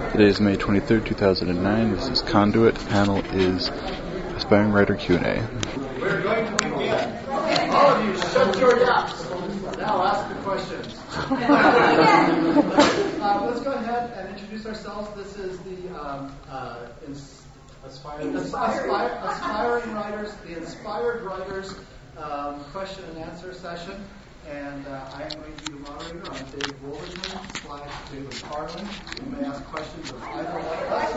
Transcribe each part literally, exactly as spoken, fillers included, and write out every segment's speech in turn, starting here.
Today is May twenty-third, two thousand nine. This is Conduit. The panel is Aspiring Writer Q and A. We're going to begin. All of you, shut your yaps. Now ask the questions. uh, let's go ahead and introduce ourselves. This is the um, uh, ins- aspiring, aspire, aspiring writers, the Inspired Writers um, question and answer session. And uh, I am going to be the moderator. I'm Dave Wolverton slash David Carlin. You may ask questions of either one of us.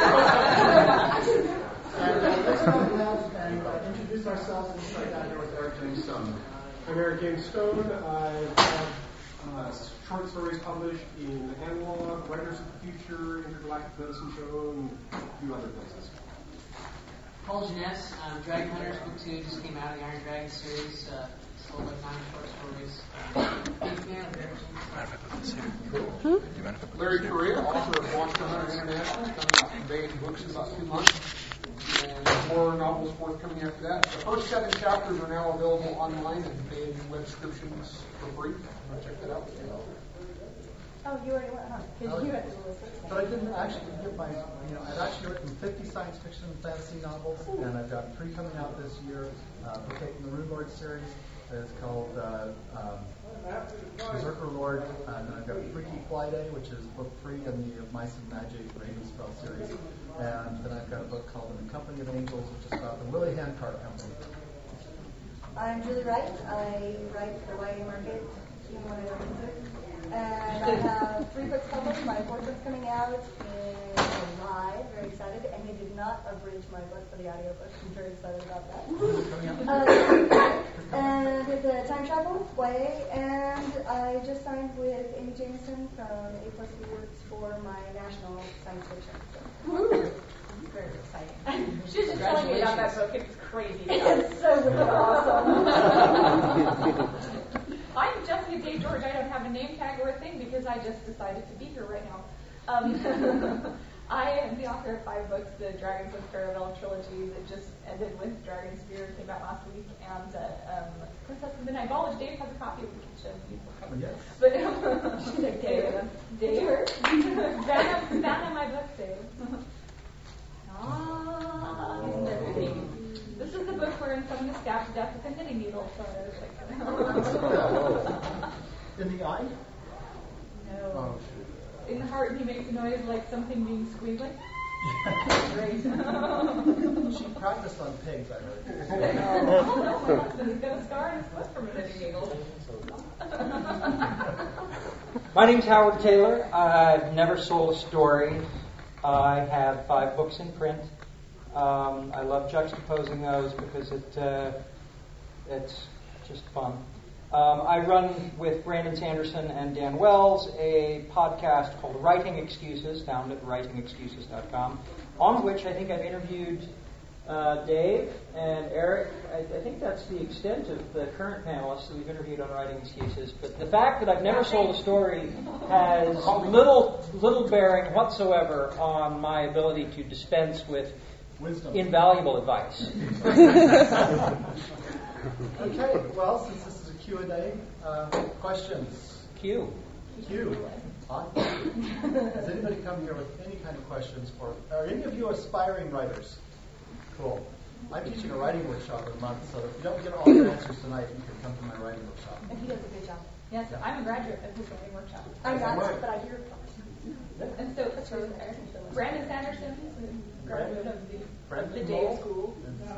and uh, let's go ahead and uh, introduce ourselves and start down here with Eric James Stone. I'm Eric James Stone. I've had uh, short stories published in Analog, Writers of the Future, Intergalactic Medicine Show, and a few other places. Paul Jeunesse, um, Dragon Hunters Book two just came out, the Iron Dragon series. Uh, sold like nine short stories. Big fan of theirs. Cool. Larry Correa, author of Monster Hunter International, coming out from Bay Books in about two months. And more novels forthcoming after that. The first seven chapters are now available online and paid web subscriptions for free. Want to check that out? Oh, you already went, huh? Because you had to listen. But I didn't actually get my, you know, I've actually written fifty science fiction and fantasy novels, and I've got three coming out this year. Uh, we're taking the Rune Lord series. It's called uh, um, Berserker Lord, and I've got Freaky Fly Day, which is book three in the Mice and Magic Raven Spell series. And then I've got a book called In the Company of Angels, which is about the Willie Handcart Company. I'm Julie Wright. I write for Writing Market, you want to know it. And I have three books published. My fourth book's coming out in July. Very excited. And he did not abridge my book for the audiobook. I'm very excited about that. uh, and it's a time travel way. And I just signed with Amy Jameson from A Plus B Works for my national science fiction. So, very exciting. She was just telling me about that book. It's crazy. It's so wicked awesome. I'm Jessica J. George. I don't have a name tag or a thing because I just decided to be here right now. Um, I am the author of five books, the Dragons of Caravel trilogy that just ended with Dragon Spear, came out last week, and uh, um, Princess of the Midnight Ball, which Dave has a copy of. We can show beautiful cover. Yes. But she's like, Dave, Dave, Dave, Vanna, my book, Dave. Ah, and everything. This is the book wherein someone is stabbed to death with a knitting needle. So I was like, In the eye? no. Oh, In the heart, he makes a noise like something being squeezed. Like, great. She practiced on pigs, I heard. Oh no, my husband's got a scar on his foot from a knitting needle. My name's Howard Taylor. I've never sold a story. I have five books in print. Um, I love juxtaposing those because it uh, it's just fun. Um, I run with Brandon Sanderson and Dan Wells a podcast called Writing Excuses, found at writing excuses dot com, on which I think I've interviewed uh, Dave and Eric. I, I think that's the extent of the current panelists that we've interviewed on Writing Excuses. But the fact that I've never sold a story has little little bearing whatsoever on my ability to dispense with Wisdom. invaluable advice. Okay, well, since this is a Q and A, uh, questions? Q. Q. On. Has anybody come here with any kind of questions for, are any of you aspiring writers? Cool. I'm teaching a writing workshop in a month, so if you don't get all your answers tonight, you can come to my writing workshop. And he does a good job. Yes, so I'm a graduate of his writing workshop. I'm not, but I hear And so, so Brandon Sanderson is a graduate of the, of the Dale School.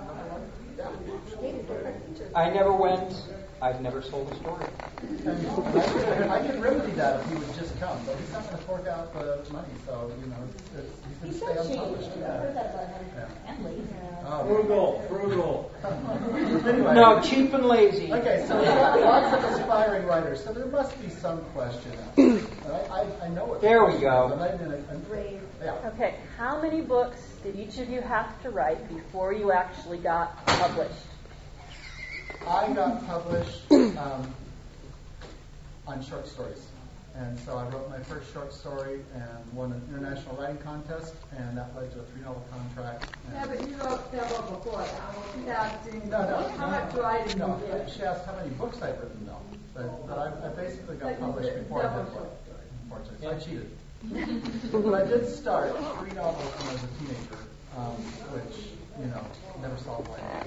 I never went. I've never sold a story. And I, I can remedy that if he would just come, but he's not going to fork out the money, so, you know, it's, it's, he's going to stay unpublished. I heard that about him. Yeah. And lazy. Oh. Frugal, frugal. Anyway. No, cheap and lazy. Okay, so we've got lots of aspiring writers, so there must be some question. I, I, I know what There the we go. question is, and I didn't- and- Brave. Yeah. Okay, how many books did each of you have to write before you actually got published? I got published um, on short stories. And so I wrote my first short story and won an international writing contest, and that led to a three-novel contract. Yeah, but you wrote that book before. I was asking No, no. how much writing No, you did. she asked how many books I'd written, no. But, but I, I basically got But you published did before I double did short one, unfortunately. So I cheated. But I did start three novels when I was a teenager, um, which, you know, never saw the light.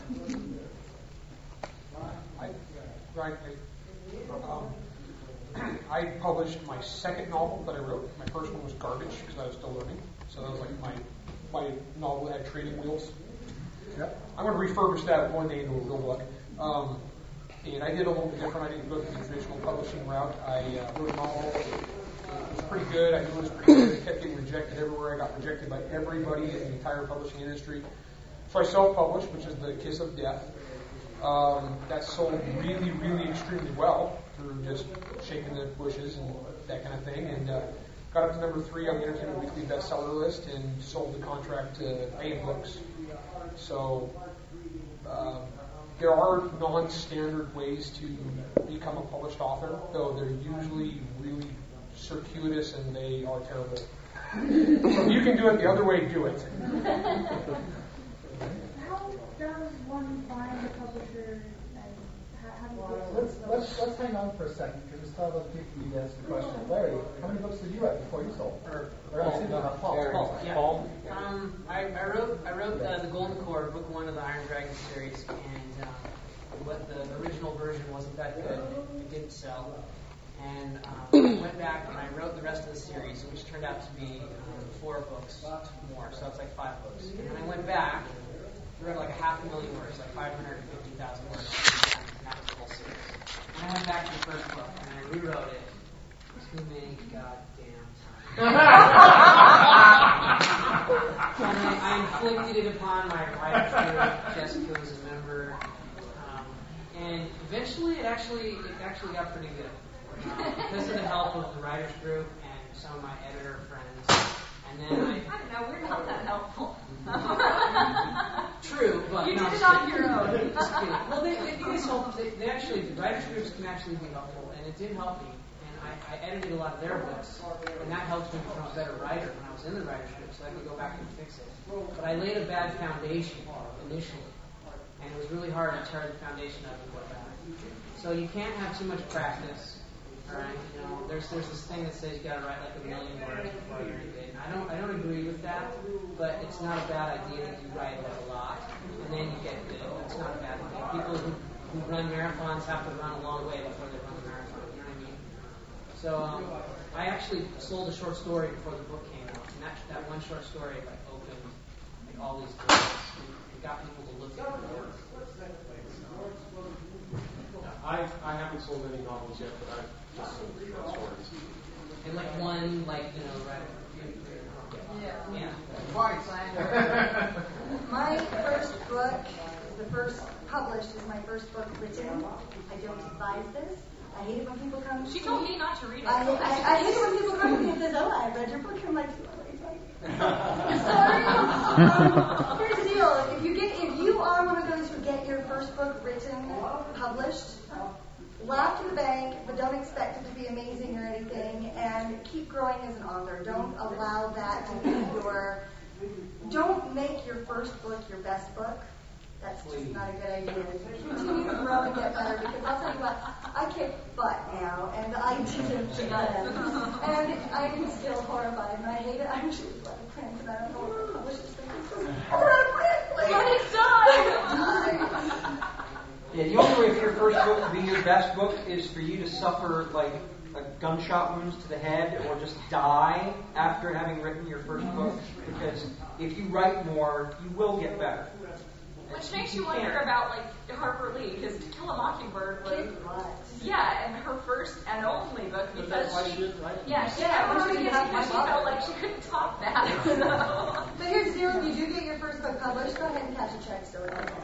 I, right, I, um, I published my second novel that I wrote. My first one was Garbage because I was still learning. So that was like my my novel that had training wheels. Yep. I'm going to refurbish that one day into a real book. Um, and I did a little bit different. I didn't go the traditional publishing route. I uh, wrote a novel. It was pretty good. I knew it was pretty good. It kept getting rejected everywhere. I got rejected by everybody in the entire publishing industry. So I self-published, which is The Kiss of Death. Um, that sold really, really extremely well through just shaking the bushes and that kind of thing. And uh, got up to number three on the Entertainment Weekly bestseller list and sold the contract to A M Books. So um, there are non-standard ways to become a published author, though they're usually really circuitous and they are terrible. So if you can do it the other way, do it. How does one find a publisher and how, how do you Well, get let's, let's, let's hang on for a second because we still have other people who need to answer the question. Larry, how many books did you write before you sold? Or, or Paul. excuse me, not Paul. Paul, yeah. Paul? Um, I, I wrote I wrote uh, the Golden Core, book one of the Iron Dragon series, and um, what the, the original version wasn't that good. It, it didn't sell, and um, I went back and I wrote the rest of the series, which turned out to be um, four books more, so it's like five books. And then I went back, I wrote like a half a million words, like five hundred fifty thousand words, and that was the whole series. And I went back to the first book and I rewrote it too many goddamn times. And I, I inflicted it upon my writer group, Jessica was a member, um, and eventually it actually it actually got pretty good um, because of the help of the writers group and some of my editor friends. And then I, I don't know, we're not that helpful. True, but you no, did it just on kidding. your own. Just kidding. Well, they, they, they, help, they, they actually, the writers groups can actually be helpful, and it did help me. And I, I edited a lot of their books, and that helped me become a better writer when I was in the writers group, so I could go back and fix it. But I laid a bad foundation initially, and it was really hard to tear the foundation up and go back. So you can't have too much practice. All right, you know, there's there's this thing that says you got to write like a million words before you're anything. I don't I don't agree with that, but it's not a bad idea that you write like a lot and then you get good. It's not a bad thing. People who, who run marathons have to run a long way before they run a marathon. You know what I mean? So um, I actually sold a short story before the book came out, and that that one short story like opened like all these doors. It got people to look at the work. I I haven't sold any novels yet, but I've just sold short stories. And like one, like, you know, right? Yeah. Yeah. My first book, the first published, is my first book written. I don't advise this. I hate it when people come. She told me not to read it. I, I, I hate it when people come to me and says, "Oh, I read your book." I'm like, sorry. Um, here's the deal: if you get, if you are one of those who get your first book written, published, laugh to the bank, but don't expect it to be amazing or anything, and keep growing as an author. Don't allow that to be your. Don't make your first book your best book. That's just not a good idea. Continue to grow and get better, because I'll tell you what, I kick butt now, and I didn't then. And I'm still horrified, and I hate it. I'm actually glad to print, and I don't know what the publisher's thinking. I'm out of print, please. Let it die. Yeah, the only way for your first book to be your best book is for you to suffer like a gunshot wounds to the head or just die after having written your first book. Because if you write more, you will get better. Which makes you wonder about like Harper Lee, because To Kill a Mockingbird was yeah, and her first and only book because she yeah, she Yeah, never when wrote she it had because she my felt mother. like she couldn't top that. So. So here's the deal: if you do get your first book published, go ahead and cash a check so it's okay.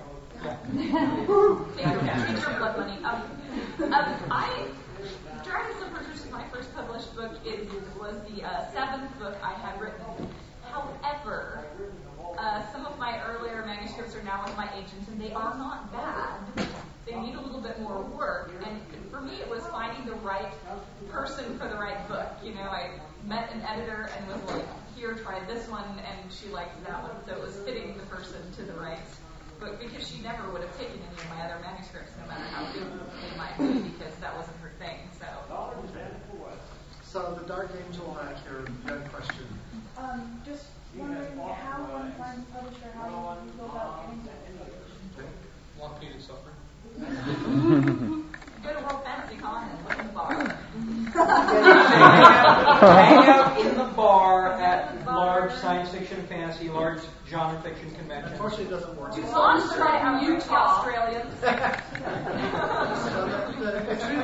Take your blood money. Um, um, I Dragon Slippers, which is my first published book, is was the uh, seventh book I had written. However, uh, some of my earlier manuscripts are now with my agent, and they are not bad. They need a little bit more work, and for me, it was finding the right person for the right book. You know, I met an editor and was like, "Here, try this one," and she liked that one, so it was fitting the person to the right book, because she never would have taken any of my other manuscripts, no matter how good they might be, because that wasn't her thing. So, So the Dark Angel back here, you had a question. Um, just wondering how one finds a publisher, how you go about getting that. Long pain and suffering. Go to World Fantasy Con and look in the bar. Hang out in the bar at large science fiction and fantasy, large genre fiction conventions. Unfortunately, it doesn't work. You want to try out Utah, Australians. So the, the, the, truth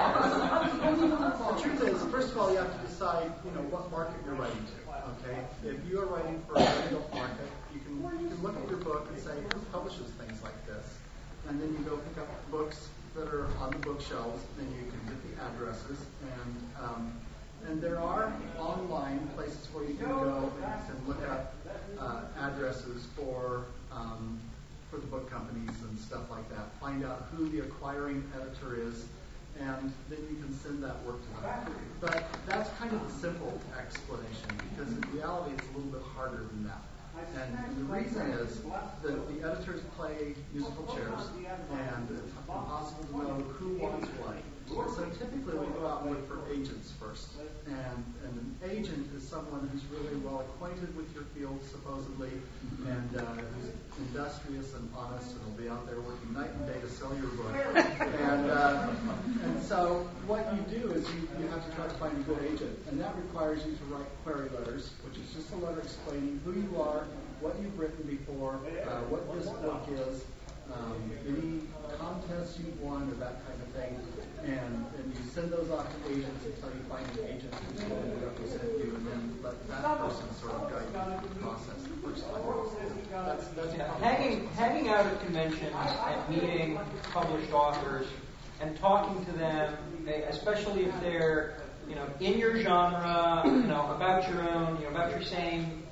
is, the truth is, first of all, you have to decide, you know, what market you're writing to. Okay, if you are writing for a adult market, you can you can look at your book and say, who publishes things like this, and then you go pick up books that are on the bookshelves, and you can get the addresses, and um, and there are online places where you can go and you can look up uh, addresses for um, for the book companies and stuff like that. Find out who the acquiring editor is, and then you can send that work to them. But that's kind of the simple explanation, because in reality it's a little bit harder than that. And the reason is that the editors play musical chairs, and it's impossible to know who wants what. So typically we go out and look for agents first. And, and an agent is someone who's really well acquainted with your field, supposedly, and uh, who's industrious and honest, and will be out there working night and day to sell your book. And, uh, and so what you do is you, you have to try to find a good agent. And that requires you to write query letters, which is just a letter explaining who you are, what you've written before, uh, what this book is, um, any contests you've won, or that kind of thing. And, and you send those off to agents until you find an agent who's willing to represent you, and then let that person sort of guide you through the process the first time. That's, that's Yeah, hanging, hanging out at conventions and meeting published authors and talking to them, especially if they're, you know, in your genre, you know, about your own, you know, about your same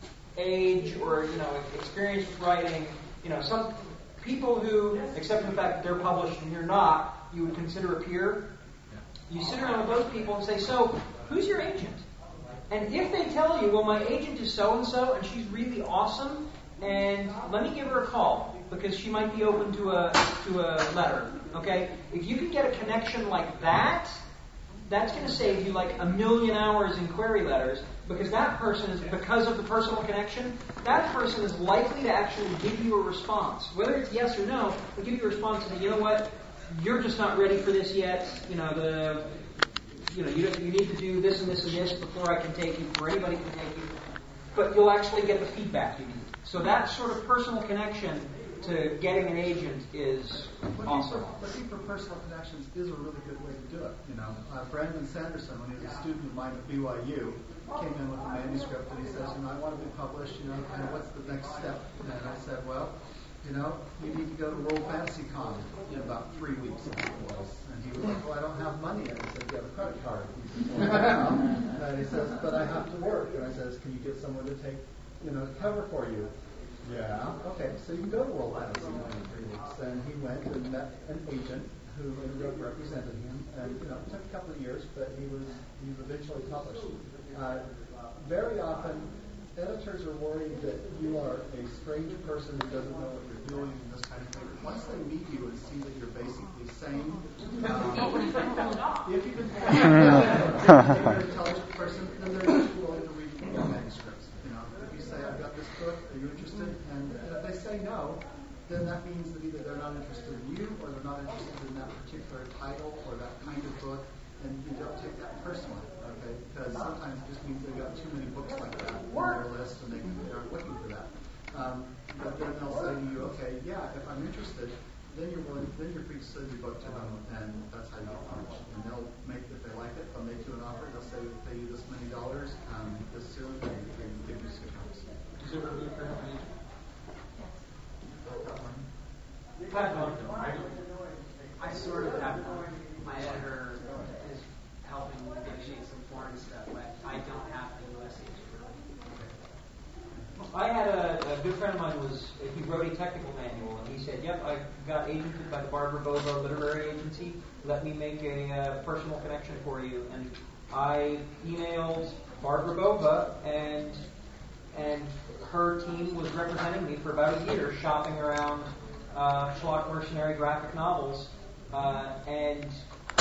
age or, you know, experience with writing, you know, some people who, except for the fact that they're published and you're not, you would consider a peer. You sit around with those people and say, so, who's your agent? And if they tell you, well, my agent is so-and-so, and she's really awesome, and let me give her a call, because she might be open to a to a letter, okay? If you can get a connection like that, that's going to save you like a million hours in query letters, because that person is, because of the personal connection, that person is likely to actually give you a response. Whether it's yes or no, they'll give you a response and say, you know what, you're just not ready for this yet, you know, the... You know, you, you need to do this and this and this before I can take you, before anybody can take you. But you'll actually get the feedback you need. So that sort of personal connection to getting an agent is awesome. Looking for personal connections is a really good way to do it. You know, uh, Brandon Sanderson, when he was a student of mine at B Y U, came in with a manuscript and he says, you know, I want to be published. You know, kind of what's the next step? And I said, well, you know, you need to go to World Fantasy Con in about three weeks. I think it was. And he was like, well, I don't have money. And I said, you have a credit card. He says, well, I have. And he says, but I have to work. And I says, can you get someone to take, you know, cover for you? Yeah. Okay, so you can go to World Fantasy Con in three weeks. And he went and met an agent who ended up representing him. And, you know, it took a couple of years, but he was he was eventually published. Uh, very often, editors are worried that you are a strange person who doesn't know what you're doing and this kind of thing. Once they meet you and see that you're basically sane, um, if you can if you're an intelligent person, then they're just willing to read your manuscripts. You know, if you say, I've got this book, are you interested? And, and if they say no, then that means that either they're not interested in you or they're not interested in that particular title or that kind of book, and you don't take that personally, okay? Because sometimes it just means they've got too many books like that on their list and they, they aren't looking for that. Um, but then they'll say to you, okay, yeah, if I'm interested, then you're willing, then you're free to send your book to them, and that's how you get published. And they'll make, if they like it, they'll make you an offer. They'll say, we'll pay you this many dollars, um, this soon, and they can give you six months. Is there ever a parent agent? I sort of have my editor is helping negotiate some foreign stuff, but I don't have the U S agent really. I had a, a good friend of mine was he wrote a technical manual and he said, "Yep, I got agented by the Barbara Bovo Literary Agency. Let me make a uh, personal connection for you." And I emailed Barbara Bova, and and her team was representing me for about a year, shopping around uh, schlock mercenary graphic novels, uh, and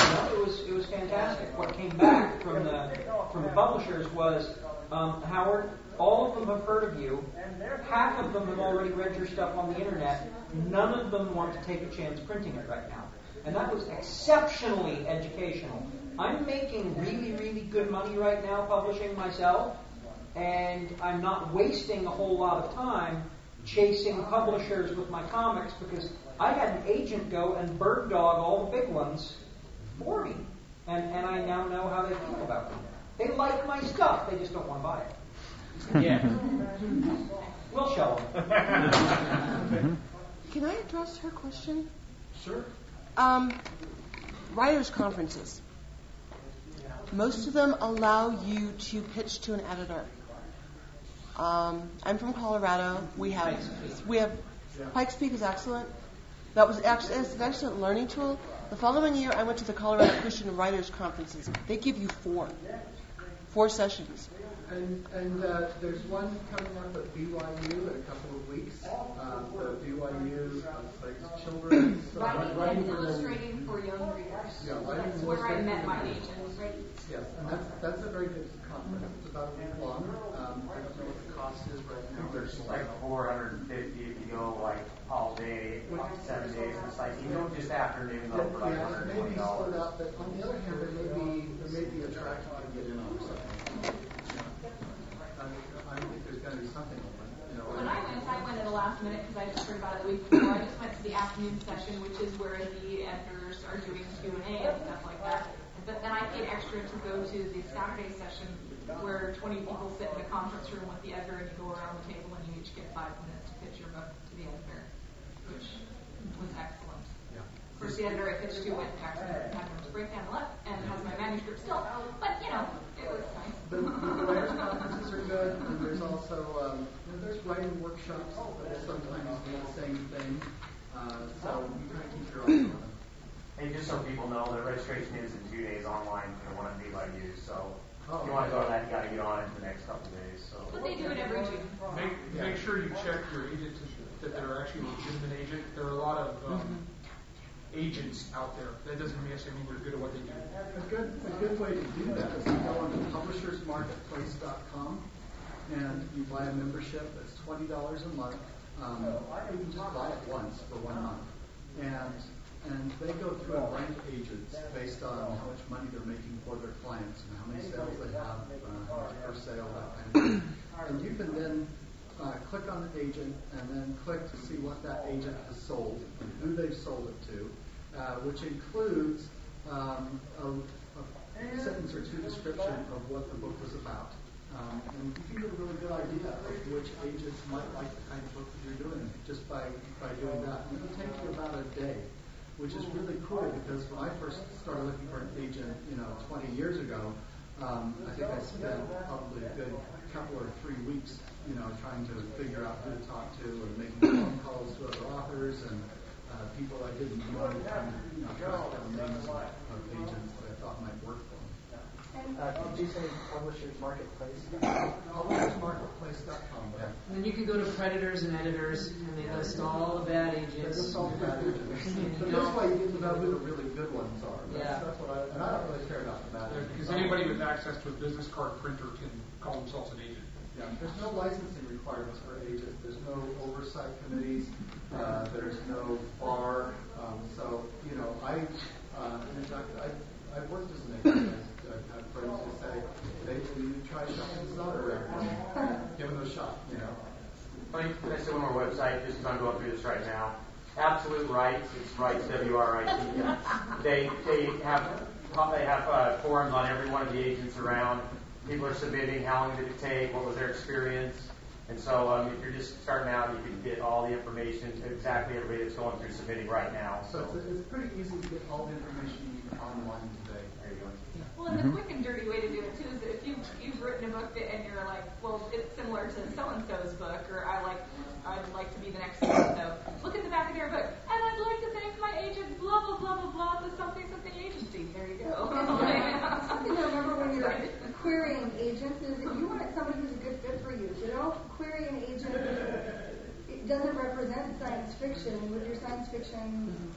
know, it was it was fantastic. What came back from the from the publishers was, um, Howard, all of them have heard of you. Half of them have already read your stuff on the internet. None of them want to take a chance printing it right now. And that was exceptionally educational. I'm making really, really good money right now publishing myself, and I'm not wasting a whole lot of time chasing publishers with my comics because I had an agent go and bird dog all the big ones for me. And, and I now know how they feel about me. They like my stuff, they just don't want to buy it. Yeah. We'll show them. Can I address her question? Sure. Um, writers' conferences. Most of them allow you to pitch to an editor. Um, I'm from Colorado. We have we have Pikes Peak is excellent. That was actually it's an excellent learning tool. The following year, I went to the Colorado Christian Writers Conferences. They give you four, four sessions. And, and uh, there's one coming up at B Y U in a couple of weeks. Um, the B Y U uh, like children's uh, Writing writing and for illustrating for young readers. Yeah, writing That's and where I illustrating met for my young agent. Yes, and that's that's a very good conference. It's about a week long. Um, I don't know what the cost is right now. There's like four hundred fifty if you go like all day, seven days. It's like you don't just afternoon though for like yeah, one hundred maybe twenty split dollars. up, but on the other hand, there may be there may be a track you can get in on or something. I think there's going to be something open. You know, When I went, I went at the last minute because I just heard about it the week before. I just went to the afternoon session, which is where the editors are doing Q and A and stuff like that. But then I paid extra to go to the Saturday session where twenty people sit in a conference room with the editor and you go around the table and you each get five minutes to pitch your book to the editor, which was excellent. Yeah. Of course, the editor I pitched to went back to the breakdown and left and has my manuscript still. But, you know, it was nice. The, the writers' conferences are good, and there's also um, you know, there's writing workshops that sometimes do the same thing. Uh, so you kind of keep your eye on them. And just so people know, the registration is in two days online for the one at B Y U. So Oh, if you want to go to that, you got to get on it in the next couple of days. So. But they do it every June. Make, make sure you check your agent to, that they're actually a legitimate agent. There are a lot of um, mm-hmm. agents out there. That doesn't necessarily mean they're good at what they do. A good a good way to do that is to go on to publishers marketplace dot com and you buy a membership that's twenty dollars a month. Um, you can just buy it once for one month, and and they go through and rank agents based on how much money they're making for their clients and how many sales they have uh, per sale, that kind of thing. And you can then uh, click on the agent and then click to see what that agent has sold and who they've sold it to, uh, which includes um, a, a sentence or two description of what the book was about. Um, and you can get a really good idea of which agents might like the kind of book that you're doing just by, by doing that. And it'll take you about a day, which is really cool because when I first started looking for an agent, you know, twenty years ago, um, I think I spent probably a good couple or three weeks, you know, trying to figure out who to talk to and making phone calls to other authors and uh, people I didn't know, trying to, you know, track down names of, of agents that I thought might work for me. Uh, did you say Publishers Marketplace? Publishers Marketplace dot com. Yeah. And then you can go to Predators and Editors, and they list all the bad agents. They list all the bad agents. But that's why you get to know who the really good ones are. That's, Yeah. that's what I, and I don't really care about the bad agents. Because anybody with access to a business card printer can call themselves an agent. Yeah, there's no licensing requirements for agents. There's no oversight committees. Uh, there's no bar. Um, so, you know, I, uh, in fact, I, I've worked as an agent. I've had friends who say, they you try shopping this other around. Give them a shot, you know. Let me I say one more website, just because I'm going through this right now. Absolute Rights, it's Rights, W R I T. They they have they have uh, forums on every one of the agents around. People are submitting, how long did it take, what was their experience. And so um, if you're just starting out, you can get all the information, exactly everybody that's going through submitting right now. So it's, it's pretty easy to get all the information you need online today. There you go. Well, and the quick and dirty way to do it too is that if you you've written a book that, and you're like, well, it's similar to so and so's book, or I like, I'd like to be the next so and so. Look at the back of their book, and I'd like to thank my agent, blah blah blah blah blah, the something something agency. There you go. Something to remember when you're querying agents is that you want somebody who's a good fit for you. You don't query an agent. It doesn't represent science fiction. With your science fiction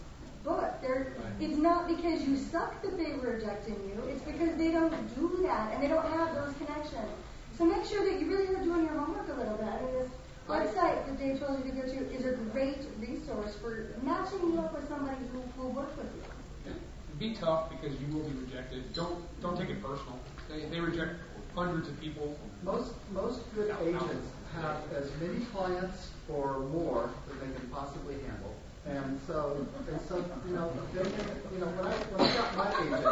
book. They're, it's not because you suck that they're rejecting you. It's because they don't do that and they don't have those connections. So make sure that you really are doing your homework a little bit. I mean, this website that Dave told you to go to is a great resource for matching you up with somebody who will work with you. Yeah. Be tough because you will be rejected. Don't don't take it personal. They, they reject hundreds of people. Most most good agents have as many clients or more than they can possibly handle. And so, and so, you know, they, you know, when I when I got my agent,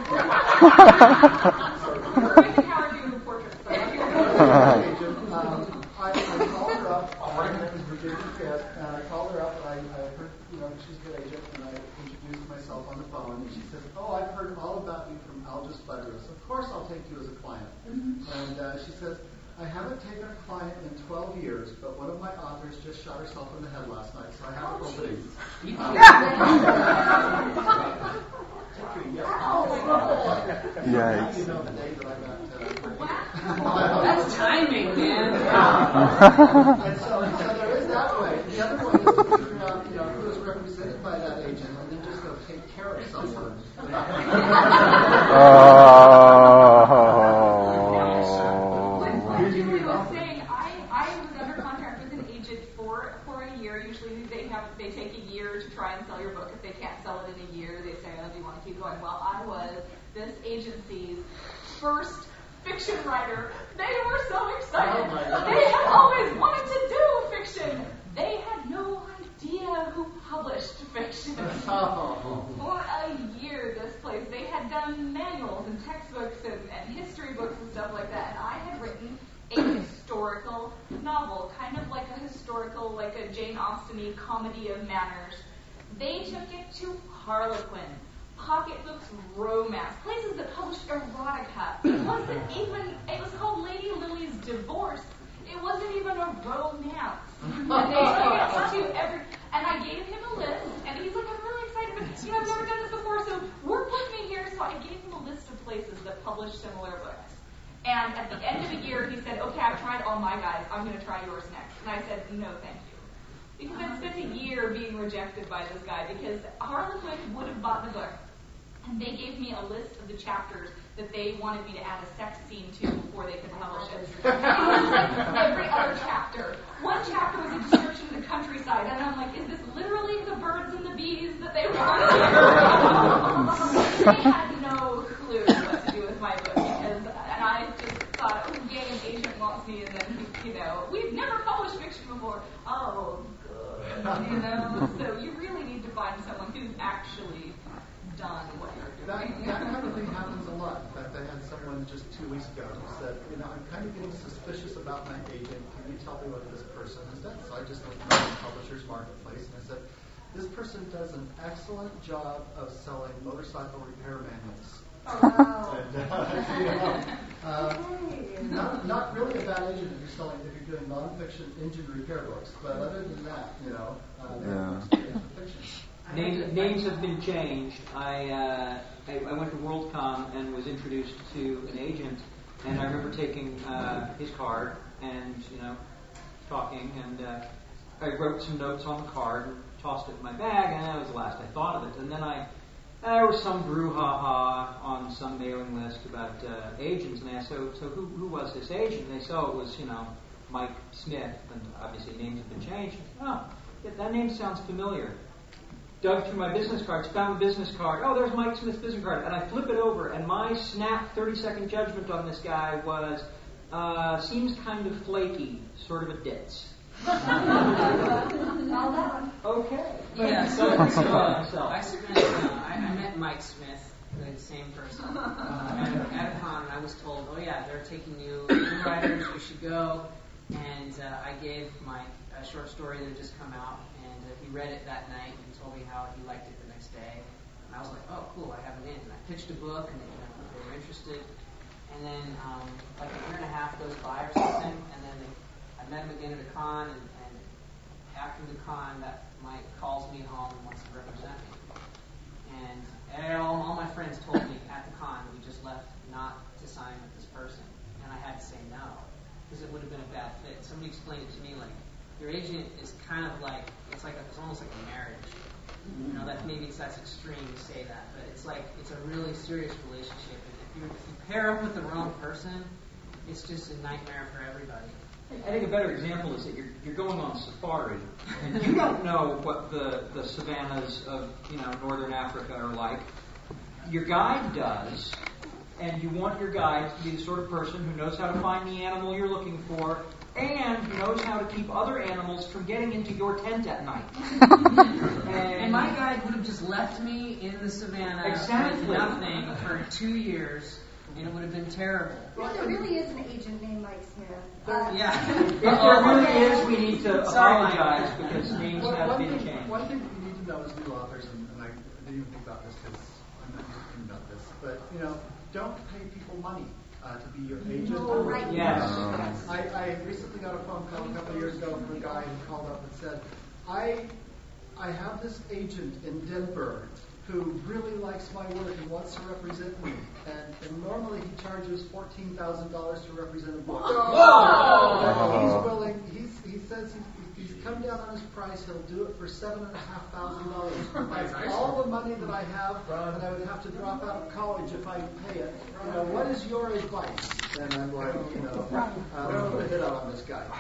Howard doing the portrait. my agent, um, I, I called her up. Her name is Virginia Pitt, and I called her up, and I, I heard, you know, she's a good agent, and I introduced myself on the phone, and she says, "Oh, I've heard all about you from Algis Budrus. Of course, I'll take you as a client." Mm-hmm. And uh, she says, "I haven't taken a client in twelve years, but one of my authors just shot herself in the head last night, so I have an opening." Yikes. You know the day that I got Wow. That's timing, man. And so, so there is that way. The other one is to figure out, you know, who is represented by that agent, and then just go take care of someone. Julie was saying, I, I was under contract with an agent for for a year. Usually they have they take a year to try and sell your book. If they can't sell it in a year, they say, "Oh, do you want to keep going?" Well, I was this agency's first fiction writer. They were so excited. Oh they had always wanted to do fiction. They had no idea who published fiction. For a year, this place, they had done manuals and textbooks and, and history books and stuff like that. And I had written a historical novel, kind of like a historical, like a Jane Austen-y comedy of manners. They took it to Harlequin. Pocketbooks, romance, places that published erotica. It wasn't even, it was called Lady Lily's Divorce. It wasn't even a romance. And they took it to every, and I gave him a list, and he's like, "I'm really excited, but you know, I've never done this before, so work with me here." So I gave him a list of places that published similar books. And at the end of the year, he said, "Okay, I've tried all my guys. I'm going to try yours next." And I said, "No, thank you." Because I spent a year being rejected by this guy because Harlequin would have bought the book. And they gave me a list of the chapters that they wanted me to add a sex scene to before they could publish it. It was like every other chapter. One chapter was a description of the countryside, and I'm like, is this literally the birds and the bees that they wanted? They had no clue what to do with my book, because, and I just thought, oh, yay, an agent wants me, and then, you know, we've never published fiction before. Oh, good. You know, so you really need to find someone who's actually done what you're doing. That, that kind of thing happens a lot. In fact, I had someone just two weeks ago who said, you know, I'm kind of getting suspicious about my agent. Can you tell me what this person has done? So I just looked at the Publishers Marketplace and I said, this person does an excellent job of selling motorcycle repair manuals. Oh, wow. And, uh, you know, uh, not, not really a bad agent if you're selling, if you're doing nonfiction engine repair books, but other than that, you know, uh, Yeah. experience with fiction. Names, names have been changed. I, uh, I I went to WorldCom and was introduced to an agent, and I remember taking uh, his card and you know talking, and uh, I wrote some notes on the card and tossed it in my bag, and that was the last I thought of it. And then I there was some brouhaha on some mailing list about uh, agents, and I asked, so so who who was this agent? And they said, oh, it was you know Mike Smith, and obviously names have been changed. Oh, yeah, that name sounds familiar. Dug through my business cards, found the business card. Oh, there's Mike Smith's business card. And I flip it over, and my snap thirty-second judgment on this guy was, uh, seems kind of flaky, sort of a ditz. Okay. Yeah, so, so uh, I, spent, uh, I, I met Mike Smith, the same person, uh, at, at a con, and I was told, oh yeah, they're taking new new writers, you should go. And uh, I gave Mike a short story that had just come out, and uh, he read it that night and told me how he liked it the next day. And I was like, oh, cool, I have it in. And I pitched a book, and they, you know, they were interested. And then um, like a year and a half goes by or something, and then they, I met him again at a con, and, and after the con, that Mike calls me home and wants to represent me. And, and all, all my friends told me at the con we just left not to sign with this person, and I had to say no, because it would have been a bad fit. Somebody explained it to me like, your agent is kind of like, it's like a, it's almost like a marriage. You know, that maybe it's that's extreme to say that, but it's like it's a really serious relationship. And if you if you pair up with the wrong person, it's just a nightmare for everybody. I think a better example is that you're you're going on safari, and you don't know what the, the savannas of you know northern Africa are like. Your guide does, and you want your guide to be the sort of person who knows how to find the animal you're looking for, and knows how to keep other animals from getting into your tent at night. and, and my guide would have just left me in the savannah exactly. with nothing for two years. And it would have been terrible. Well, there really is an agent named Mike Smith. Uh, yeah. If there really is, we need to apologize because names well, have been thing, changed. One thing you need to know as new authors, and, and I didn't even think about this because I'm not thinking about this, but, you know, don't pay people money uh, to be your agent. Oh, right. Yes. Um, I, I recently got a phone call a couple of years ago from a guy who called up and said, I, I have this agent in Denver who really likes my work and wants to represent me. And, and normally he charges fourteen thousand dollars to represent a book. Whoa! He's willing, he's, he says he, he's come down on his price, he'll do it for seven and a half thousand dollars. That's all the money that I have, and I would have to drop out of college if I pay it. You know, what is your advice? And I'm like, you know, uh, let's put a hit out on this guy.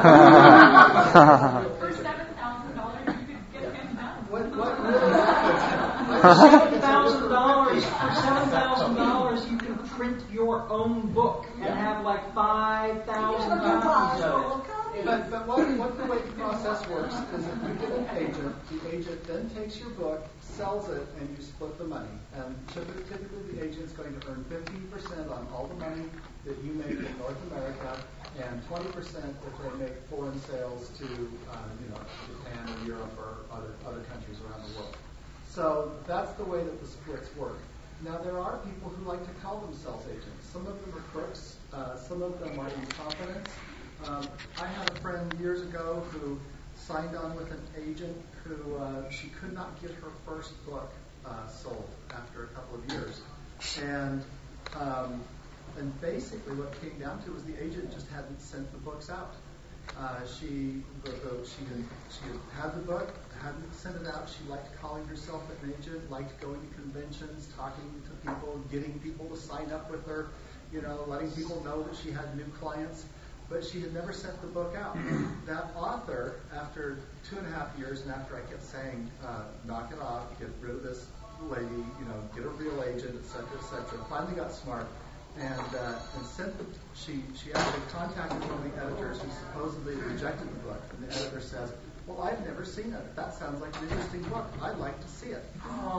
Yeah. For seven thousand dollars, you could get him done. What, what really happens? Seven thousand dollars for seven thousand dollars, you can print your own book and have like five thousand copies of it. But, but what, what the way the process works is if you get an agent, the agent then takes your book, sells it, and you split the money. And typically, typically the agent's going to earn fifteen percent on all the money that you make in North America, and twenty percent if they make foreign sales to uh, you know Japan or Europe or other other countries around the world. So that's the way that the splits work. Now there are people who like to call themselves agents. Some of them are crooks. Uh, some of them are incompetents. Um, I had a friend years ago who signed on with an agent who uh, she could not get her first book uh, sold after a couple of years, and um, and basically what it came down to was the agent just hadn't sent the books out. Uh, she the, the, she had, she had had the book, hadn't sent it out. She liked calling herself an agent, liked going to conventions, talking to people, getting people to sign up with her, you know, letting people know that she had new clients. But she had never sent the book out. That author, after two and a half years, and after I kept saying, uh, knock it off, get rid of this lady, you know, get a real agent, et cetera, et cetera, finally got smart and uh, and sent the. She she actually contacted one of the editors who supposedly rejected the book, and the editor says, "Well, I've never seen it. That sounds like an interesting book. I'd like to see it."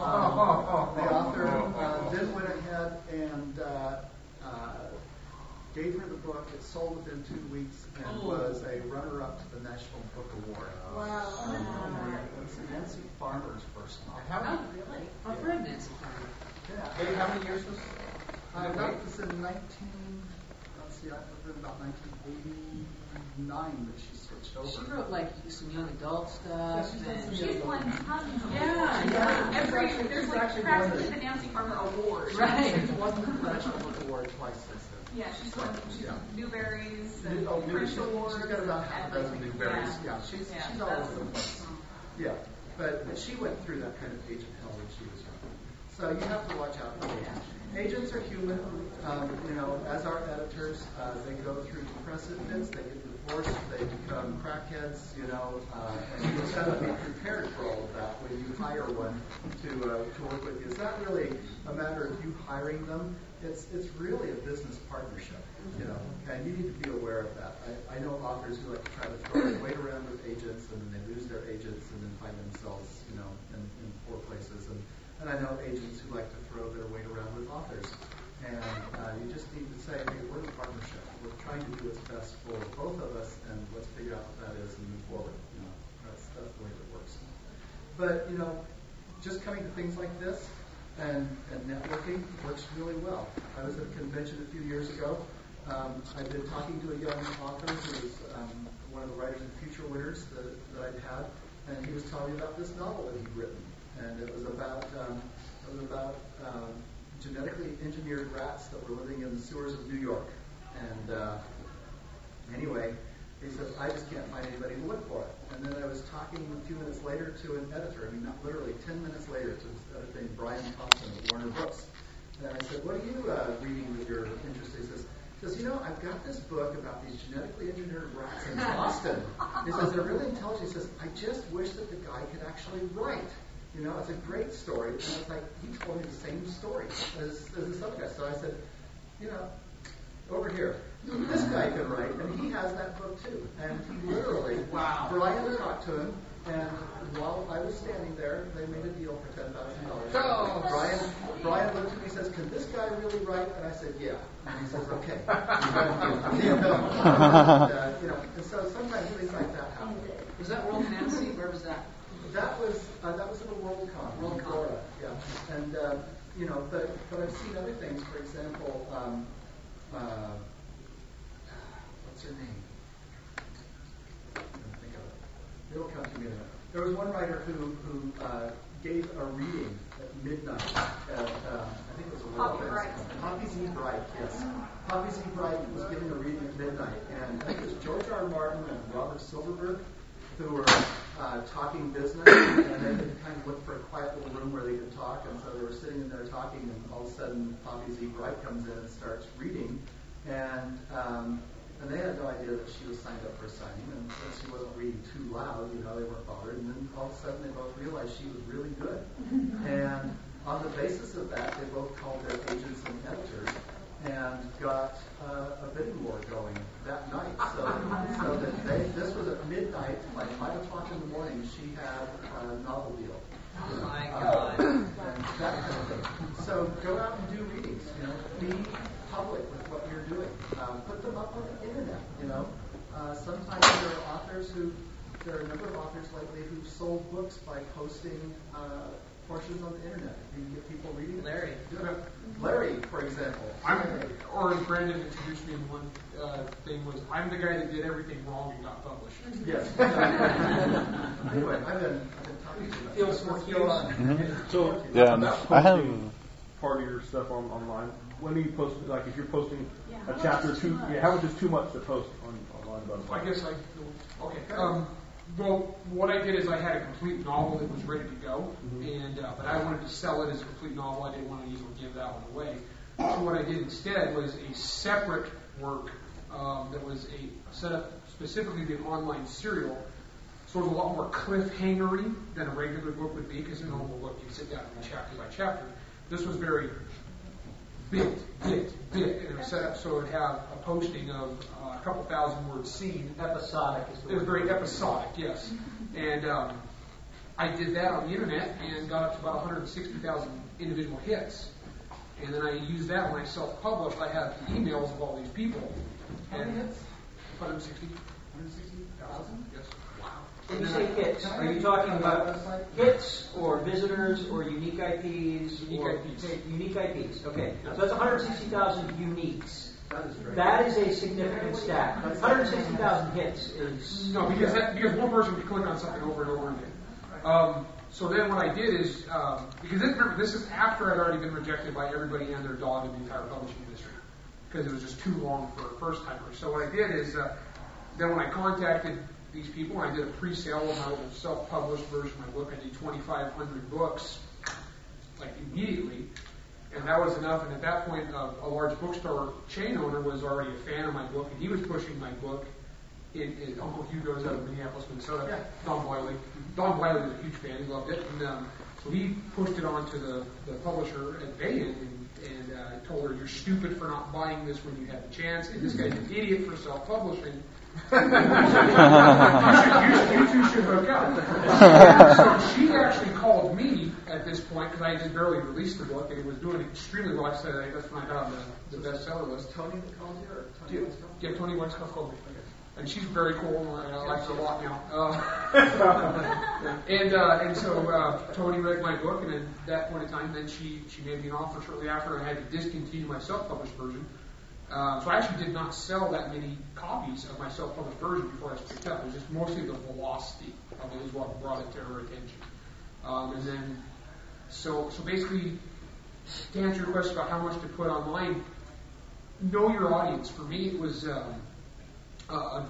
Um, the author uh, then went ahead and. Uh, uh, Gave her the book. It sold within two weeks and oh. was a runner-up to the National Book Award. Wow! Um, it's Nancy Farmer's first novel. How many? Really? I've read Nancy Farmer. Yeah. Hey, how many years was? I got this in nineteen. Let's see, I was in about nineteen eighty-nine that she switched over. She wrote like some young adult stuff. Yeah, she's done some She's won tons of Yeah, yeah. Every She's there's she's like practically the Nancy Farmer Award. Right. She's won the National Book Award twice since then. Yeah, she's won she's Yeah. Newberries New, and oh, New, French she's, Awards. she's got about half a dozen everything. Newberries. Yeah, Yeah, she's yeah, she's all that's over the place. Yeah, but, but she went through that kind of agent hell when she was young. So you have to watch out for agents. Agents are human. Um, you know, as our editors, uh, they go through depressive fits, they get divorced, they become crackheads, you know, uh, and you just got to be prepared for all of that when you hire one to uh, to work with you. It's not really a matter of you hiring them. It's it's really a business partnership, you know, and you need to be aware of that. I, I know authors who like to try to throw their weight around with agents, and then they lose their agents, and then find themselves, you know, in, in poor places. And, and I know agents who like to throw their weight around with authors. And uh, you just need to say, hey, we're in a partnership. We're trying to do what's best for both of us, and let's figure out what that is and move forward. You know, that's that's the way it works. But you know, just coming to things like this. And, and networking works really well. I was at a convention a few years ago. Um, I'd been talking to a young author who was um, one of the Writers and Future winners that, that I'd had, and he was telling me about this novel that he'd written. And it was about um, it was about um, genetically engineered rats that were living in the sewers of New York. And uh, anyway, he says, I just can't find anybody to look for it. And then I was talking talking a few minutes later to an editor. I mean, not literally ten minutes later to this editor named Brian Thompson at Warner Books. And I said, what are you uh, reading that you're interested in? He says, he says, you know, I've got this book about these genetically engineered rats in Boston. He says, they're really intelligent. He says, I just wish that the guy could actually write. You know, it's a great story. And it's like, he told me the same story as, as this other guy. So I said, you know, over here, this guy can write, and he has that book too. And he literally, wow. Brian talked to him, and while I was standing there, they made a deal for ten thousand dollars. Oh. Brian, Brian looked at me and says, "Can this guy really write?" And I said, "Yeah." And he says, "Okay." you know, and, uh, you know, and so sometimes things like that happen. Was that World Fantasy? Where was that? That was uh, that was at a WorldCon, World Florida, yeah. And uh, you know, but but I've seen other things. For example, um, uh, what's her name? It'll come to me in a minute. There was one writer who who uh, gave a reading at midnight at, uh, I think it was a Poppy Bright. Poppy Z. Bright, yes. Poppy Z. Bright was giving a reading at midnight, and I think it was George R. R. Martin and Robert Silverberg who were uh, talking business, and they had kind of looked for a quiet little room where they could talk, and so they were sitting in there talking, and all of a sudden Poppy Z. Bright comes in and starts reading, and um, And they had no idea that she was signed up for a signing, and since she wasn't reading too loud, you know, they weren't bothered. And then all of a sudden, they both realized she was really good. And on the basis of that, they both called their agents and editors and got uh, a bidding war going that night. So, so that they, this was at midnight, like five o'clock in the morning. She had a novel deal. Oh my God! Uh, and that kind of thing. So go out and do readings. You know, be public with what you're doing. Um, put them up on the internet, you know. Uh, sometimes there are authors who, there are a number of authors lately who've sold books by posting uh, portions on the internet. You can get people reading. Larry. Yeah. Larry, for example. I'm, or Brandon introduced me in one uh, thing was, I'm the guy that did everything wrong and got published. Yes. Anyway, I've been, I've been talking to you. Feels more feel on. Mm-hmm. So, yeah, I have part of your stuff on online. When do you post, like if you're posting yeah, a chapter, too, yeah, how much is too much to post on online about it? I guess I, okay. Um, well, what I did is I had a complete novel that was ready to go, mm-hmm. and uh, but I wanted to sell it as a complete novel. I didn't want to easily give that one away. So what I did instead was a separate work um, that was a set up specifically to be an online serial. So it was a lot more cliffhangery than a regular book would be, because in a normal book you sit down and read chapter by chapter. This was very bit, bit, bit, and it was set up so it would have a posting of uh, a couple thousand word scene. Episodic is the It was very episodic, yes. And um, I did that on the internet and got up to about one hundred sixty thousand individual hits. And then I used that when I self-published. I had emails of all these people. How many hits? one hundred sixty. one hundred sixty thousand? Yes. Wow. When you say hits, are you talking about hits or visitors or unique I Ps? Unique or, I Ps. Okay, unique I Ps. Okay. So that's one hundred sixty thousand uniques. That is great. That is a significant stat. one hundred sixty thousand hits is... No, because that, because one person could click on something over and over again. Um, so then what I did is, um, because this, remember, this is after I'd already been rejected by everybody and their dog in the entire publishing industry, because it was just too long for a first timer. So what I did is, uh, then when I contacted these people, I did a pre-sale of my little self-published version of my book. I did twenty-five hundred books, like immediately, and that was enough. And at that point, uh, a large bookstore chain owner was already a fan of my book, and he was pushing my book. In, in Uncle Hugo's out of Minneapolis, Minnesota. Yeah. Don Wiley. Don Wiley was a huge fan. He loved it, and um, so he pushed it on to the, the publisher at Bayan and, and uh, told her, "You're stupid for not buying this when you had the chance, and this guy's an idiot for self-publishing." you, should, you, you two should hook up. So she actually called me at this point, because I just barely released the book, and it was doing extremely well. I said that's when I got on the, the bestseller list. Tony that called you, or Tony yeah, yeah, Tony Weisskopf called me. And she's very cool, and I like her a lot now. Uh, and uh, and so uh, Tony read my book, and at that point in time, then she, she made me an offer shortly after. I had to discontinue my self-published version. Uh, so I actually did not sell that many copies of my self-published version before I was picked up. It was just mostly the velocity of it is what brought it to her attention. Um, and then, so so basically, to answer your question about how much to put online, know your audience. For me, it was... Um, Uh, a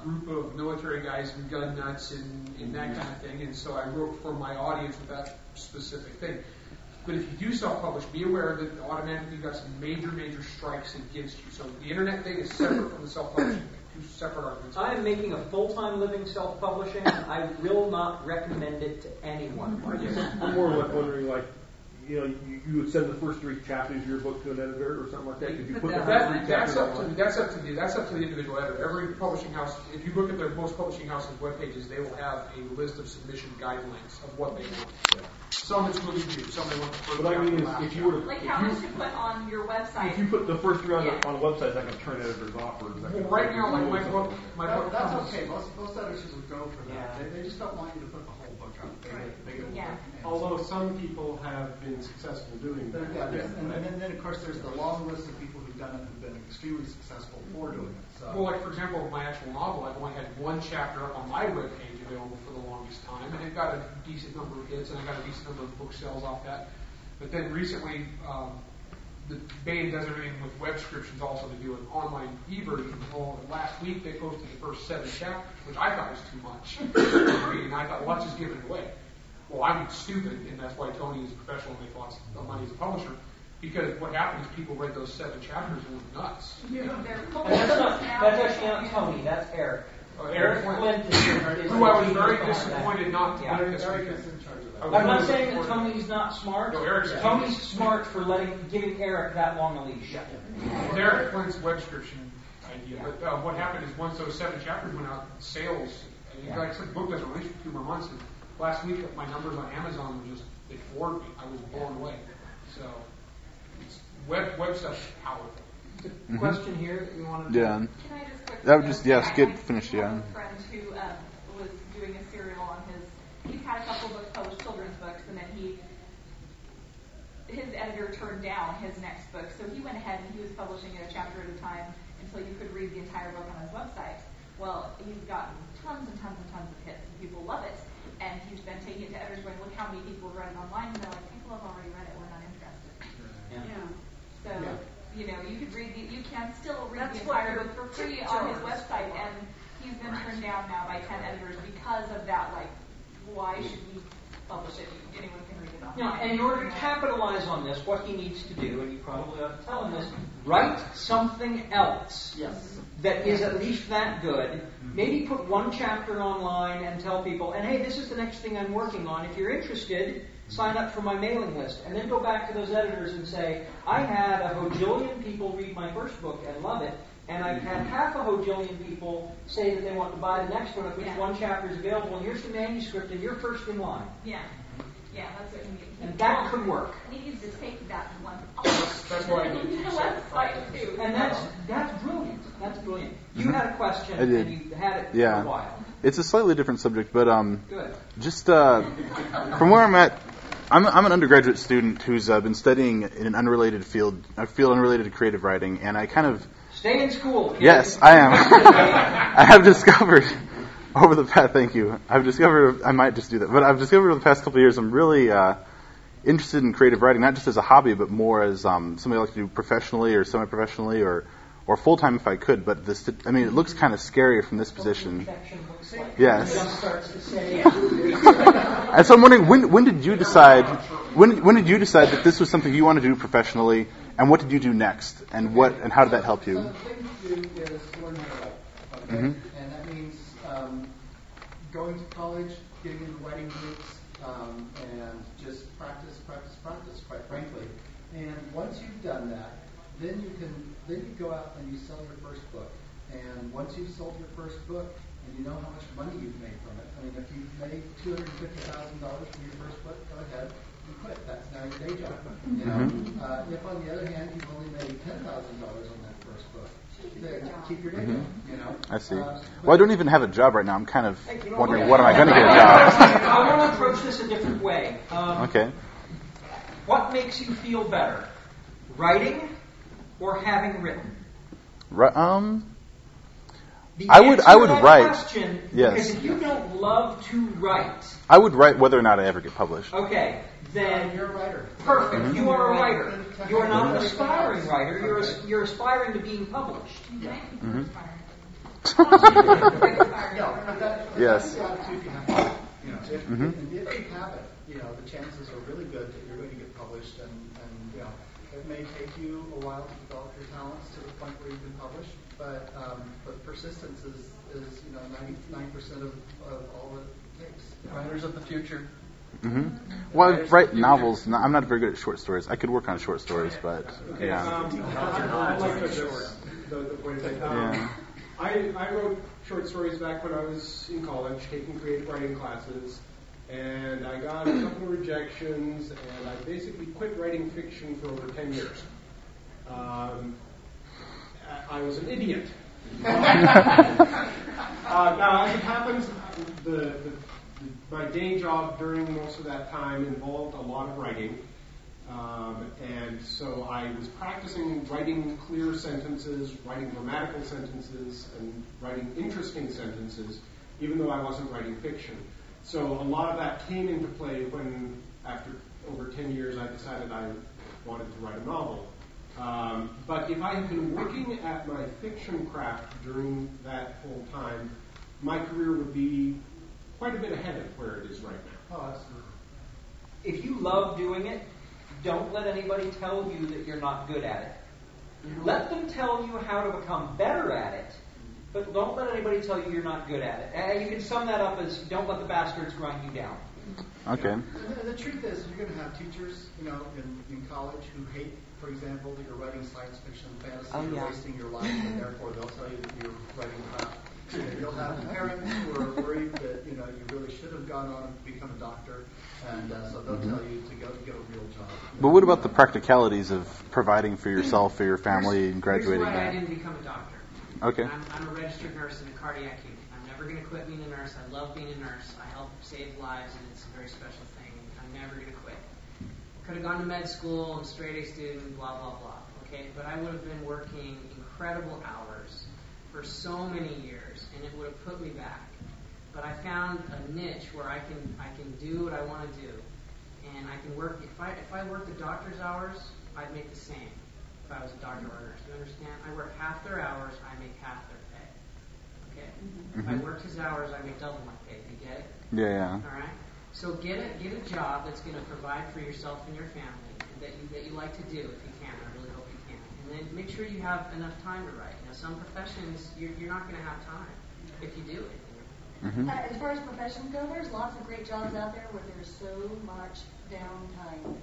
group of military guys and gun nuts and, and that kind of thing, and so I wrote for my audience with that specific thing. But if you do self-publish, be aware that automatically you've got some major, major strikes against you. So the internet thing is separate from the self-publishing thing. Two separate arguments. I am making a full-time living self-publishing. I will not recommend it to anyone. I'm more like wondering, like, you know, you, you would send the first three chapters of your book to an editor or something like that. Could you put that, the first three that, chapters that's up to online? that's up to the that's up to the individual editor. Every publishing house, if you look at their most publishing houses' web pages, they will have a list of submission guidelines of what they want. Yeah. Some it's really new, some they want the first. But I mean, is, if you were to, like if how you, much to put on your website. if you put the first three on, yeah. the, on a website, that can turn editors off. Or is that well, right now, like my book, my that, book that's comes, okay. Most most editors would go for that. Yeah. They, they just don't want you to put the whole book out. They, Right. they, they Yeah. Although some people have been successful doing There, that. yeah, there's, and, and then, then of course there's the long list of people who've done it who've been extremely successful for doing it. So. well, like for example, my actual novel, I've only had one chapter up on my webpage available for the longest time, and it got a decent number of hits, and I got a decent number of book sales off that. But then recently, um, the Bain does everything with web descriptions also to do an online e-version. Well, last week they posted the first seven chapters, which I thought was too much to read, and I thought, well, let's just give it away. Well, I'm stupid, and that's why Tony is a professional and makes lots of money as a publisher. Because what happened is people read those seven chapters and went nuts. Yeah. And that's not, that's actually not Tony, that's Eric. Uh, Eric Flint is, is who I was very disappointed not to yeah. get this Eric weekend. is in charge of that. I'm not saying that Tony's not smart. No, Eric's Tony's smart for letting giving Eric that long a leash. Yeah. Well, Eric Flint's web description idea. Yeah. But uh, what happened is once those seven chapters went out, sales, and yeah. like I said, the book doesn't release for two more months. And last week, my numbers on Amazon were just, they floored me. I was blown away. So, it's, web, web stuff is powerful. Mm-hmm. Question here that you want to Yeah. Can I just quickly That would just, yes, I, get I finished, have yeah. a friend who um, was doing a serial on his, he's had a couple books published, children's books, and then he, his editor turned down his next book, so he went ahead and he was publishing it a chapter at a time until you could read the entire book on his website. Well, he's gotten tons and tons and tons of hits, and people love it, and he's been taking it to editors going, look how many people read it online, and they're like, people have already read it, we're not interested. Yeah. yeah. So, yeah. you know, you could read the, you can still read That's the entire what book for free on his website, and he's been turned down now by ten editors because of that. Like, why should we publish it? Anyone can read it online. Now, and in order to capitalize on this, what he needs to do, and you probably ought to tell him this, write something else Yes. that is at least that good. Maybe put one chapter online and tell people, and hey, this is the next thing I'm working on. If you're interested, sign up for my mailing list. And then go back to those editors and say, I had a hojillion people read my first book and love it, and I've had half a hojillion people say that they want to buy the next one, of which yeah. one chapter is available, and here's the manuscript, and you're first in line. Yeah. Yeah, that's what he needs. And that could work. He needs to take that one That's, that's why I did the website too. And that's that's brilliant. That's brilliant. You Mm-hmm. had a question, I did. and you had it Yeah. for a while. It's a slightly different subject, but um, Good. just uh, from where I'm at, I'm, I'm an undergraduate student who's uh, been studying in an unrelated field, a field unrelated to creative writing, and I kind of Stay in school. Kid. yes, I am. I have discovered over the past. Thank you. I've discovered I might just do that, but I've discovered over the past couple of years I'm really uh, interested in creative writing, not just as a hobby, but more as um, something I like to do professionally or semi-professionally or or full time if I could. But this, I mean, it looks kind of scary from this position. Yes. And so I'm wondering, when when did you decide? When when did you decide that this was something you want to do professionally, and what did you do next, and what and how did that help you? So the thing to do is learn how to write. Okay, Mm-hmm. and that means um, going to college, getting into writing groups, um, and just practice, practice, practice. Quite frankly, and once you've done that, then you can then you go out and you sell your first book. And once you've sold your first book, and you know how much money you've made from it. I mean, if you've made two hundred fifty thousand dollars from your first book, go ahead and quit. That's now your day job. You know, Mm-hmm. uh, if on the other hand you've only made ten thousand dollars on that first book, then keep your day job. Mm-hmm. You know. I see. Uh, Well, I don't even have a job right now. I'm kind of Hey, you know wondering, what? what am I going to get a job? I want to approach this a different way. Um, Okay. What makes you feel better, writing or having written? Right, um, The I would- answer I would to that write. Question, Yes. Because if you don't love to write, I would write whether or not I ever get published. okay, then you're a writer. perfect. Mhm. You are a writer. You are not an Mhm. aspiring writer. You're as- you're aspiring to being published. Mm-hmm. Yes. You know, if, Mm-hmm. and if you have it, you know, the chances are really good that you're going to get published, and, and you know, it may take you a while to develop your talents to the point where you can publish, but um, but persistence is, is you know ninety-nine percent of, of all it takes. Writers of the future. Mm-hmm. Well, I write novels. No, I'm not very good at short stories. I could work on short stories, but Okay, yeah. um, I, I like the, the, the point of it. Um, Yeah. I, I wrote short stories back when I was in college, taking creative writing classes, and I got a couple of rejections, and I basically quit writing fiction for over ten years. Um, I, I was an idiot. uh, now, as it happens, the, the my day job during most of that time involved a lot of writing. Um, and so I was practicing writing clear sentences, writing grammatical sentences, and writing interesting sentences, even though I wasn't writing fiction. So a lot of that came into play when, after over ten years, I decided I wanted to write a novel. Um, but if I had been working at my fiction craft during that whole time, my career would be quite a bit ahead of where it is right now. Oh, absolutely. If you love doing it, don't let anybody tell you that you're not good at it. Mm-hmm. Let them tell you how to become better at it, but don't let anybody tell you you're not good at it. And you can sum that up as don't let the bastards grind you down. Okay. You know, the, the truth is, you're going to have teachers, you know, in, in college who hate, for example, that you're writing science fiction and fantasy, oh, you're yeah. wasting your life, and therefore they'll tell you that you're writing crap. You know, you'll have parents who are worried that, you know, you really should have gone on and become a doctor, and uh, so they'll mm-hmm. tell you to go get a real job. But what about the practicalities of providing for yourself, for your family, and graduating? Here's why I that? didn't become a doctor. Okay. I'm, I'm a registered nurse in a cardiac unit. I'm never going to quit being a nurse. I love being a nurse. I help save lives, and it's a very special thing. I'm never going to quit. Could have gone to med school. I'm a straight A student, blah, blah, blah. Okay, but I would have been working incredible hours for so many years, and it would have put me back. But I found a niche where I can I can do what I want to do, and I can work. If I if I worked the doctor's hours, I'd make the same. If I was a doctor or a nurse, do you understand? I work half their hours, I make half their pay. Okay. Mm-hmm. If I worked his hours, I make double my pay. You get it? Yeah, yeah. All right. So get a get a job that's going to provide for yourself and your family that you that you like to do if you can. I really hope you can. And then make sure you have enough time to write. You know, some professions you're you're not going to have time if you do it. Mm-hmm. Uh, as far as professions go, there's lots of great jobs out there where there's so much downtime.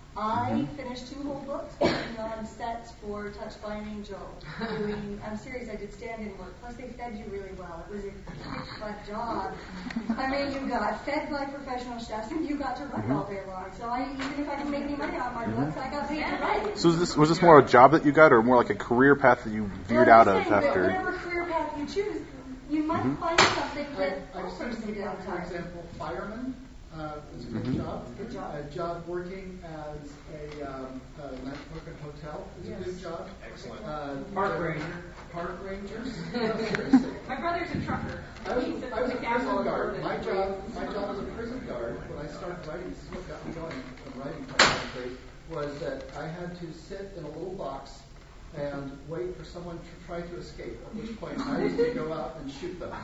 I mm-hmm. finished two whole books working on sets for Touched by an Angel. Doing, I'm serious, I did stand-in work. Plus, they fed you really well. It was a pitch-black job. I mean, you got fed by professional chefs, and you got to write mm-hmm. all day long. So I, even if I didn't make any money on my mm-hmm. books, I got paid to write. So was this was this more a job that you got, or more like a career path that you veered well, out of after? Whatever career path you choose, you might mm-hmm. find something that I've also seen is people, downtime. for example, firemen. Uh, it's a good mm-hmm. job. Good job. A job working as a, um, a night clerk at a hotel is yes. a good job. Excellent. Uh, Park ranger. Park rangers. No, seriously. My brother's a trucker. I was, He sits I was in a the cab prison guard. and My reads. job, my job as a prison guard, when I started writing, this is what got me going from writing primarily, was that I had to sit in a little box and wait for someone to try to escape, at which point I was to go out and shoot them.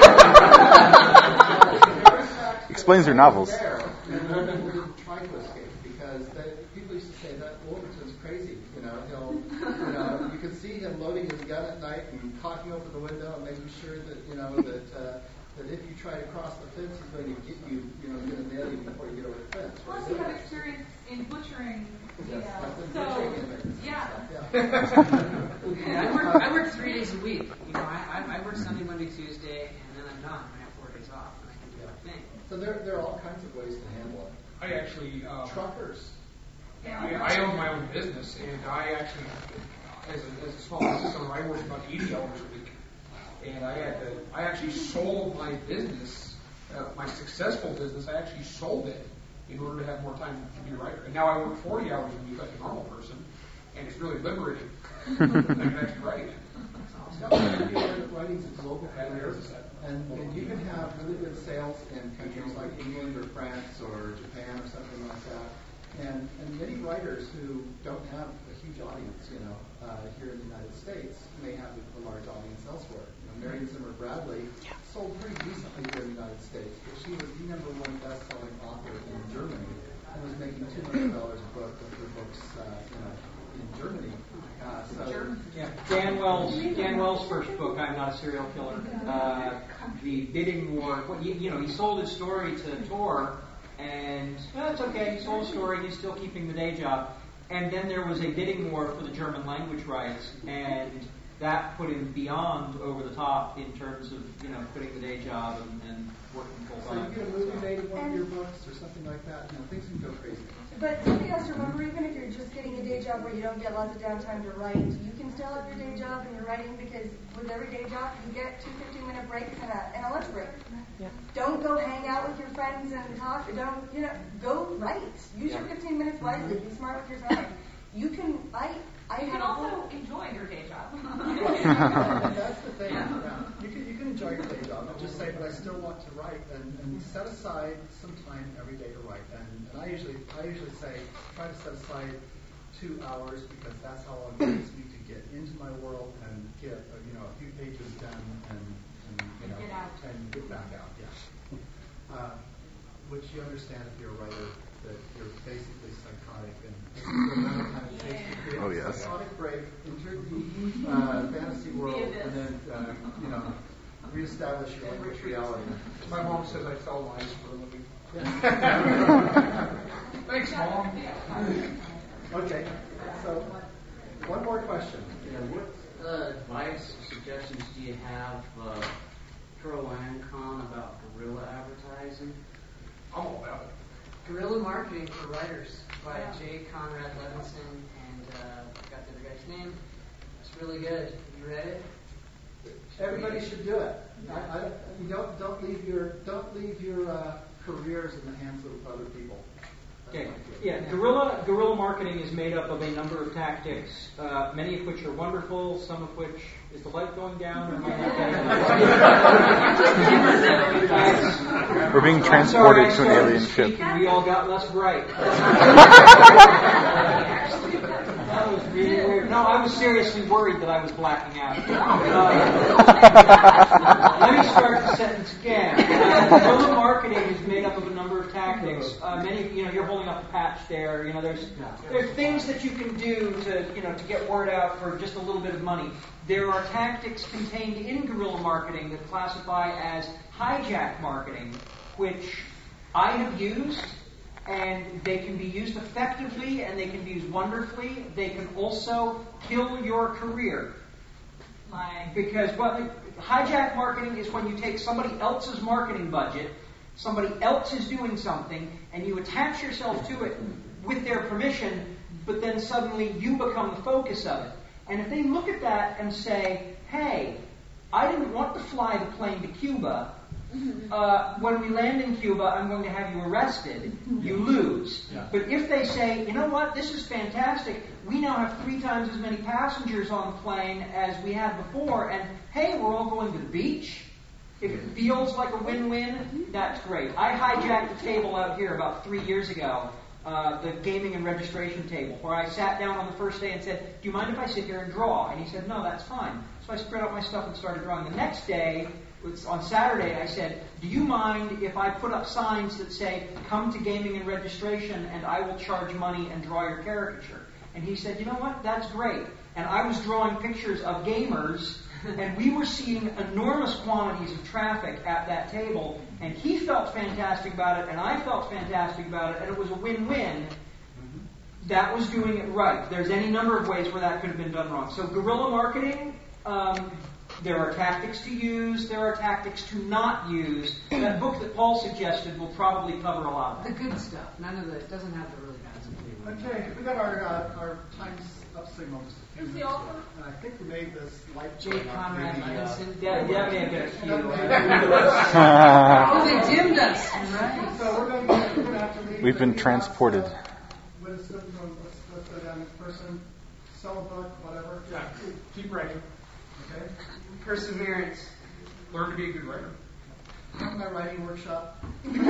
Explains your novels. There, and no people didn't try to escape because they, people used to say that Wolverton's crazy. You know, he'll, you know, you can see him loading his gun at night and cocking over the window and making sure that you know that uh, that if you try to cross the fence, he's going to get you, you know, going to nail you before you get over the fence. Plus, you have experience in butchering. Yes, Yeah. I've been So, butchering inmates. yeah. Yeah, I work I work three days a week. You know, I I, I work Sunday, Monday, Tuesday, and then I'm done. I have four days off, and I can do my thing. So there there are all kinds of ways to handle it. I actually uh, Truckers. I, I own my own business, and I actually, as a, as a small business owner, I work about eighty hours a week, and I had to, I actually sold my business, uh, my successful business. I actually sold it in order to have more time to be a writer. And now I work forty hours a week like a normal person, and it's really liberating. I can actually write again. Writing's a global career, and, and you can have really good sales in countries like England or France or Japan or something like that. And, and many writers who don't have a huge audience, you know, uh, here in the United States may have a, a large audience elsewhere. You know, Marion Zimmer Bradley, sold pretty decently here in the United States, but she was the number one best-selling author in Germany and was making two hundred dollars a book with her books, uh, you know, in Germany. Uh, so yeah, Dan Wells, Dan Wells' first book, I'm Not a Serial Killer. Uh, the bidding war. Well, you, you know, he sold his story to Tor, and well, it's okay. He sold his story. He's still keeping the day job. And then there was a bidding war for the German language rights, and that put him beyond over the top in terms of, you know, quitting the day job and, and working full time. So you get a movie made of one of your books or something like that, you know, things can go crazy. But something else to remember, even if you're just getting a day job where you don't get lots of downtime to write, you can still have your day job and you're writing, because with every day job you get two fifteen-minute breaks and a, and a lunch break. Yeah. Don't go hang out with your friends and talk. Don't, you know, go write. Use yeah. your fifteen minutes wisely. Be smart with your time. You can, I, I You can also enjoy your day job. That's the thing. Yeah. You can you can enjoy your day job, but just say, but I still want to write, and, and set aside some time every day to write. And, and I usually I usually say try to set aside two hours because that's how long it takes me to get into my world and get uh, you know a few pages done and, and you know get out. and get back out. Yeah. Uh, which you understand if you're a writer that you're basically psychotic and yeah. Oh yes. Psychotic break, enter the uh, fantasy world, and then uh, you know reestablish your language reality. My mom says I tell lies for a living. Thanks, Mom. Okay, so one more question. Yeah, what uh, advice or suggestions do you have uh, pro and con about guerrilla advertising? I'm all about it. Guerrilla Marketing for Writers by J. Conrad Levinson, and uh, I forgot the other guy's name. It's really good. Have you read it? Everybody should do it. I, I, you don't don't leave your don't leave your uh, careers in the hands of other people. Okay. Yeah, guerrilla guerrilla marketing is made up of a number of tactics, uh, many of which are wonderful, some of which is the light going down or am I not getting We're being transported to an alien ship. We all got less bright. That was really weird. No, I was seriously worried that I was blacking out. Uh, let me start the sentence again. Uh, guerrilla marketing is made up of a number of tactics. Uh, many, you know, you're holding up a patch there. You know, there's there's things that you can do to, you know, to get word out for just a little bit of money. There are tactics contained in guerrilla marketing that classify as hijack marketing, which I have used. And they can be used effectively, and they can be used wonderfully. They can also kill your career. My. Because well, hijack marketing is when you take somebody else's marketing budget, somebody else is doing something, and you attach yourself to it with their permission, but then suddenly you become the focus of it. And if they look at that and say, hey, I didn't want to fly the plane to Cuba, Uh, when we land in Cuba, I'm going to have you arrested. You lose. Yeah. But if they say, you know what, this is fantastic. We now have three times as many passengers on the plane as we had before, and hey, we're all going to the beach. If it feels like a win-win, that's great. I hijacked the table out here about three years ago, uh, the gaming and registration table, where I sat down on the first day and said, do you mind if I sit here and draw? And he said, no, that's fine. So I spread out my stuff and started drawing. The next day, on Saturday, I said, do you mind if I put up signs that say, come to gaming and registration and I will charge money and draw your caricature? And he said, you know what, that's great. And I was drawing pictures of gamers, and we were seeing enormous quantities of traffic at that table, and he felt fantastic about it, and I felt fantastic about it, and it was a win-win. That was doing it right. There's any number of ways where that could have been done wrong. So guerrilla marketing, um, there are tactics to use, there are tactics to not use. That book that Paul suggested will probably cover a lot of that. The good stuff. None of the, it doesn't have the really bad stuff. Okay, we got our uh, our time's up signal. Who's the author? And I think we made this light. J. Conrad Levinson. Yeah, yeah, may have been a few. Oh, they dimmed us. Right. So we're going to, we're going to have to leave. We've been transported. Uh, what is let's, let's go down this person. Sell a book, whatever. Yeah, keep writing. Okay. Perseverance. Learn to be a good writer. Come to my writing workshop.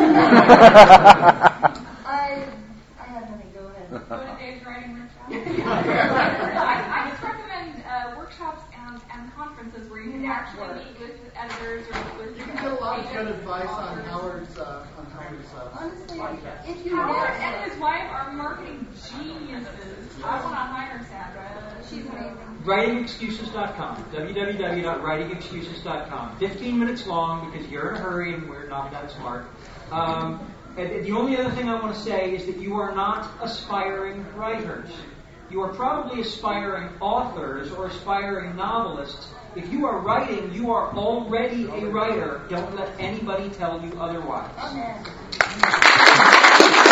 I I have nothing. Go ahead. Go to Dave's writing workshop. I, I just recommend uh, workshops and, and conferences where you can actually meet with editors or publishers. You can get a lot of good advice on Howard's uh, on Howard's uh, Honestly, podcast. if you Howard and his wife are marketing geniuses. I want to hire Sandra. She's amazing. writing excuses dot com. w w w dot writing excuses dot com. Fifteen minutes long because you're in a hurry and we're not that smart. Um, and the only other thing I want to say is that you are not aspiring writers. You are probably aspiring authors or aspiring novelists. If you are writing, you are already a writer. Don't let anybody tell you otherwise. Amen.